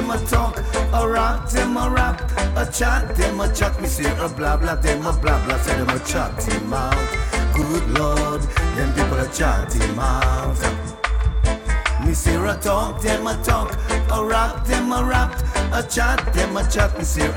them a talk, a rap, them a rap, a chat, them a chat. Me say a blah blah, them a blah blah, say them a chat him out. Good Lord, them people a chat him out. Me say a talk, them a talk, a rap, them a rap, a chat, them a chat. Me say